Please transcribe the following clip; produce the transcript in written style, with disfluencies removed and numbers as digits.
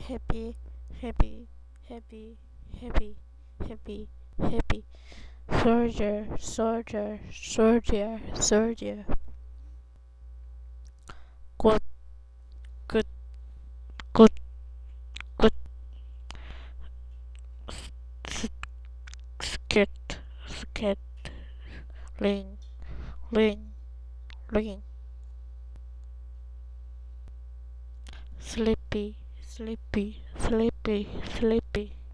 happy, happy, happy, happy, happy, happy. Soldier, soldier, soldier, soldier. Good, good, good, good. S- skit, skit. Ling, ling, ling. Sleepy, sleepy, sleepy, sleepy.